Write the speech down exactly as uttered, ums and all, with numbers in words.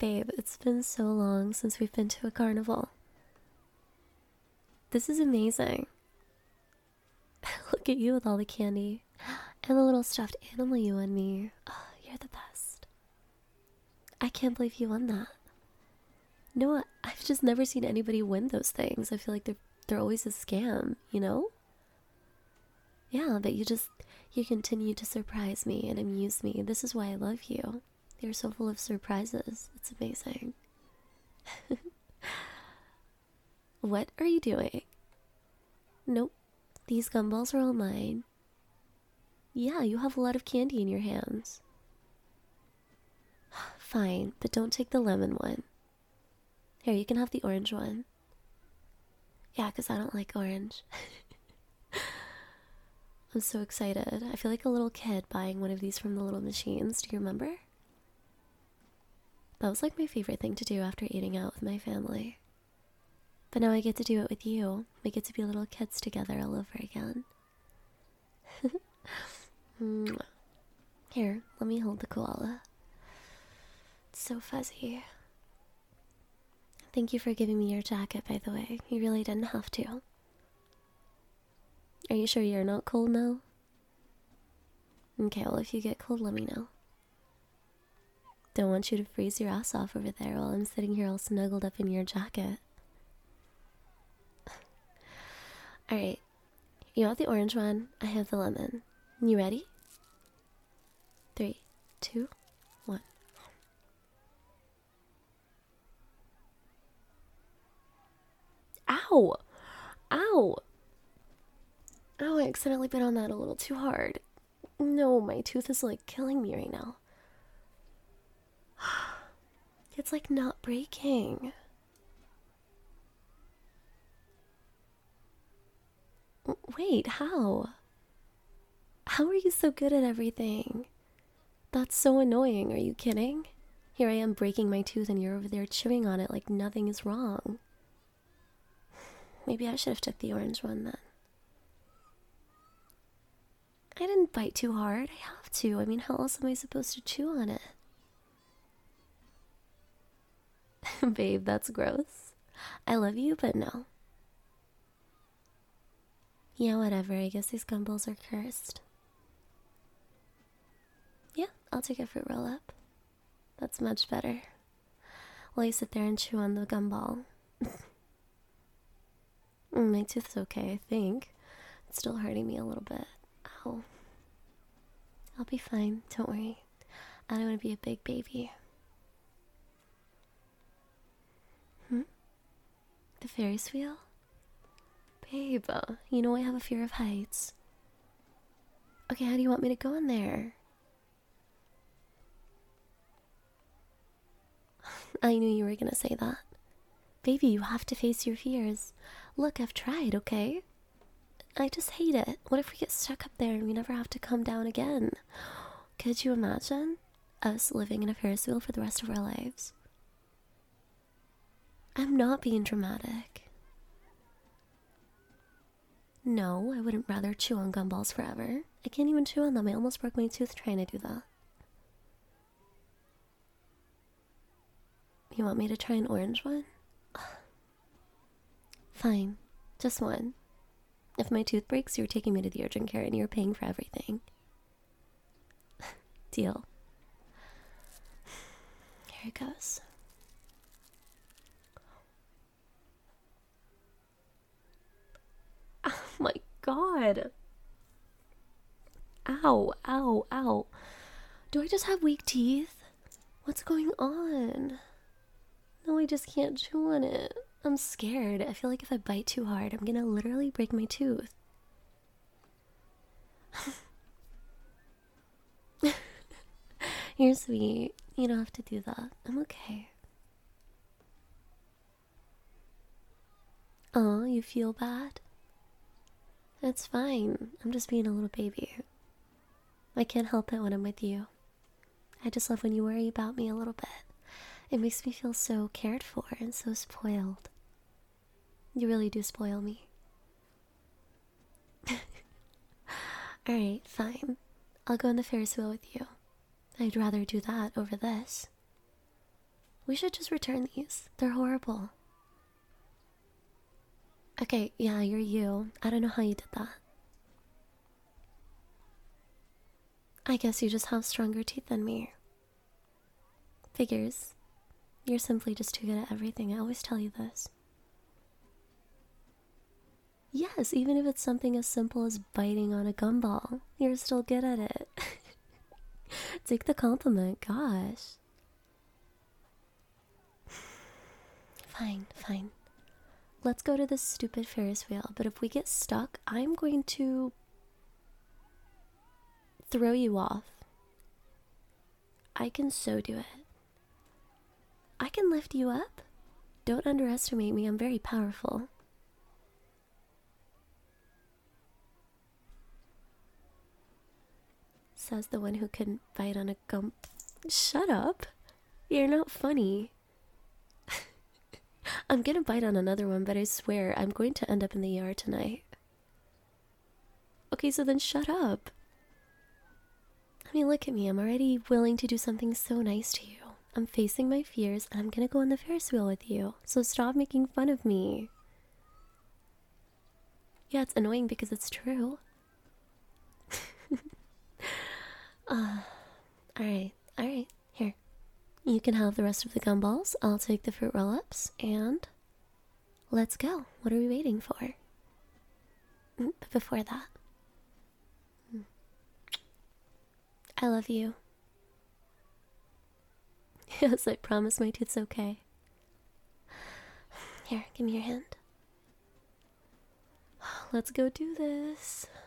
Babe, it's been so long since we've been to a carnival. This is amazing. Look at you with all the candy. And the little stuffed animal you won me. Oh, you're the best. I can't believe you won that. No, I've just never seen anybody win those things. I feel like they're they're always a scam, you know? Yeah, but you just you continue to surprise me and amuse me. This is why I love you. You're so full of surprises. It's amazing. What are you doing? Nope. These gumballs are all mine. Yeah, you have a lot of candy in your hands. Fine, but don't take the lemon one. Here, you can have the orange one. Yeah, because I don't like orange. I'm so excited. I feel like a little kid buying one of these from the little machines. Do you remember? That was like my favorite thing to do after eating out with my family. But now I get to do it with you. We get to be little kids together all over again. Here, let me hold the koala. It's so fuzzy. Thank you for giving me your jacket, by the way. You really didn't have to. Are you sure you're not cold now? Okay, well, if you get cold, let me know. Don't want you to freeze your ass off over there while I'm sitting here all snuggled up in your jacket. Alright, you have the orange one, I have the lemon. You ready? Three, two, one. Ow! Ow! Oh, I accidentally bit on that a little too hard. No, my tooth is like killing me right now. It's like not breaking. Wait, how? How are you so good at everything? That's so annoying, are you kidding? Here I am breaking my tooth and you're over there chewing on it like nothing is wrong. Maybe I should have took the orange one then. I didn't bite too hard. I have to. I mean, how else am I supposed to chew on it? Babe, that's gross. I love you, but no. Yeah, whatever. I guess these gumballs are cursed. Yeah, I'll take a fruit roll up. That's much better. While you sit there and chew on the gumball. My tooth's okay, I think. It's still hurting me a little bit. Ow. I'll be fine, don't worry. I don't want to be a big baby. Hmm? The Ferris wheel? Babe, uh, you know I have a fear of heights. Okay, how do you want me to go in there? I knew you were gonna say that. Baby, you have to face your fears. Look, I've tried, okay? I just hate it. What if we get stuck up there and we never have to come down again? Could you imagine us living in a Ferris wheel for the rest of our lives? I'm not being dramatic. No, I wouldn't rather chew on gumballs forever. I can't even chew on them. I almost broke my tooth trying to do that. You want me to try an orange one? Fine. Just one. If my tooth breaks, you're taking me to the urgent care and you're paying for everything. Deal. Here it goes. Oh my god. Ow, ow, ow. Do I just have weak teeth? What's going on? No, I just can't chew on it. I'm scared. I feel like if I bite too hard, I'm gonna literally break my tooth. You're sweet. You don't have to do that. I'm okay. Oh, you feel bad? That's fine. I'm just being a little baby. I can't help it when I'm with you. I just love when you worry about me a little bit. It makes me feel so cared for and so spoiled. You really do spoil me. Alright, fine. I'll go on the Ferris wheel with you. I'd rather do that over this. We should just return these. They're horrible. Okay, yeah, you're you. I don't know how you did that. I guess you just have stronger teeth than me. Figures. You're simply just too good at everything. I always tell you this. Yes, even if it's something as simple as biting on a gumball, you're still good at it. Take the compliment, gosh. Fine, fine. Let's go to this stupid Ferris wheel, but if we get stuck, I'm going to throw you off. I can so do it. I can lift you up. Don't underestimate me, I'm very powerful. Says the one who couldn't bite on a gum. Shut up. You're not funny. I'm gonna bite on another one, but I swear I'm going to end up in the E R tonight. Okay, so then shut up. I mean, look at me. I'm already willing to do something so nice to you. I'm facing my fears, and I'm gonna go on the Ferris wheel with you. So stop making fun of me. Yeah, it's annoying because it's true. uh, alright, alright. Here. You can have the rest of the gumballs. I'll take the fruit roll-ups, and let's go. What are we waiting for? But before that, I love you. Yes, I promise my tooth's okay. Here, give me your hand. Let's go do this.